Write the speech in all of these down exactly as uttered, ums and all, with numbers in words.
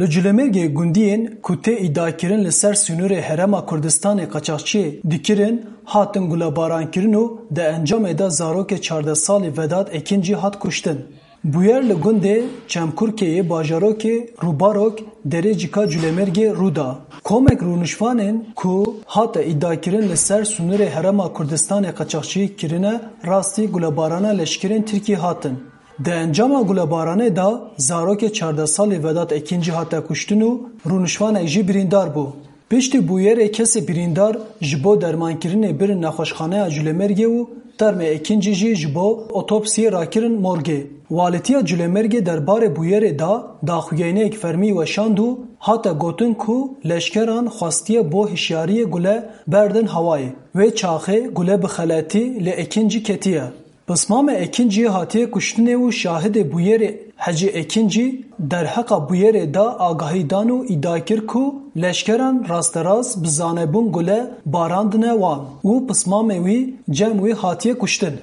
Li Cûlemergê gundiyên ku tê îdiakirin li ser sînorê Herêma Kurdistanê qaçaxçiyê dikirin hatin gulebarankirin û di encamê de zarokê çardeh salî Vedat Ekin jî hat kuştin. Bûyer li gundê Çemkûrkeyê bajarokê Rûbarok derê cika Cûlemergê rû da. Komek rûnişvanên ku hate îdiakirin li ser sînorê Herêma Kurdistanê qaçaxçiyê kirine rastî gulebarana leşkerên Tirkî hatin. Di encama gulebaranê da zarokê çardeh salî Vedat Ekin jî hate kuştin û rûnişvanek jî birîndar bû. Piştî bûyerê kesê birîndar ji bo dermankirinê birin nexweşxaneya Cûlemergê û termê Ekin jî ji bo otopsiyê rakirin morgê. Walîtiya Cûlemergê derbarê bûyerê da daxuyaniyek fermî weşand û hate gotin ku leşkeran xwastiye bo hişyariyê gule berdin hewayê. Wê çaxê gule bi xeletî li Ekin jî ketiye. Pismamê Ekin jî hatiye kuştinê û şahidê bûyerê Hecî Ekin jî derheqa bûyerê da agahî dan û îdia kir ku leşkeran rasterast bi zanebûn gule barandine wan û pismamê wî cem wî hatiye kuştin.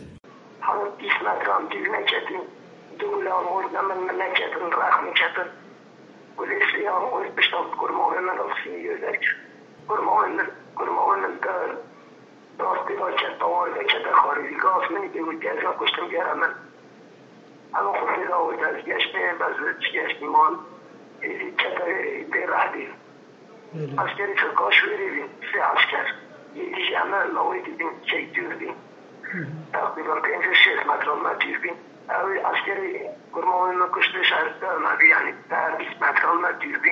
راستی با چه دوار و چه در خارجی گاز منی که بود گذرا کشتم گرم من اما خود را و از گشته بز گشتی مان چه در دی رهدی عسکری فرقاش ویری بین سه عسکر یکی جمعه لوی دیدیم چه دور بین تقریبا پنج شش متر ما دور بین اوی عسکری گرماوی ما کشته شهرده ما بی یعنی در بیست متر ما دور بین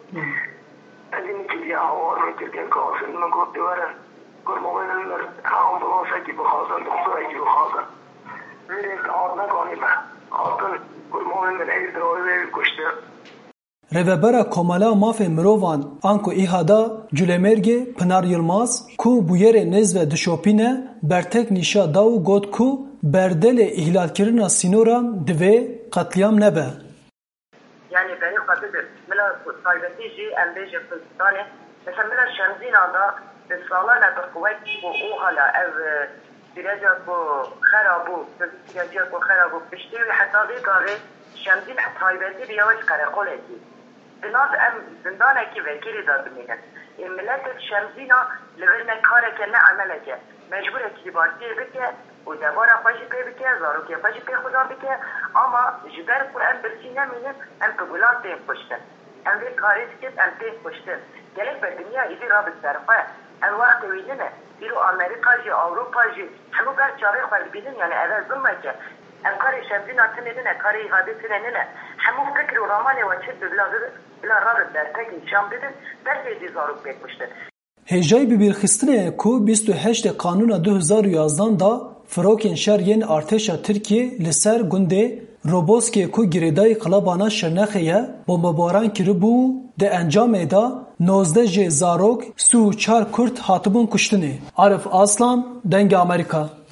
از اینی که یه هوار می ترکن کاسن ما گفت دواره گرماوی نمیر آمبولانسه که بخوازن دکتره که بخوازن ویره که آد نگانی من آدن گرماوی من ایر دراوی ویره کشته. Revebera Komala mafê mirovan an ku îhada Cûlemergê Pinar Yilmaz ku bûyerê nêzve dişopîne bertek nîşa da û got ku berdelê îhlalkirina sînoran divê qetliyam nebe. Yani beni katıdır. Mela taybeti jî em bêje Kurdistanê mesela mela şemzîna da salana bi quvvet bu û hala ev sîreca ku xera bû sîreca ku xera bû piştî wî hesabê karê şemzîn taybetî bi yavaş karekolê kî. Binaz em zindanekî vekîlî da dimînin. E milletek şemzîna li vir ne kareke ne emeleke. Mecbur e kîbartiyê bike û devara xwe jî pê bike, zarokê xwe jî pê xuda bike ama ji ber ku em birsî nemînin em bi gulan tên kuştin. Em vê karê dikir em tên kuştin. Gelek be dinya îdî ra bi serxwe. Em wextê wî nine. Îro Amerîka jî, Awropa jî hemû ber çavê xwe dibînin yani ev zilmeke. Em karê şemzîna tinê nine, karê îhadê tinê nine. Hemû fikir û ramanê we çi bila bila rabin dertek nîşan bidin, dersê jî zarok pê kuştin. Hêjayî bibîrxistinê ku bîst û heştê Qanûna du hezar û yazdan da firokên şer yên artêşa Tirkiye li ser gundê Roboskê ku girêdayî qilabana Şirnexê ye bombebaran kiribû di encamê da nozdeh jê zarok, sî û çar Kurd hatibûn kuştinê. Arif Aslan, Dengê Amerîka.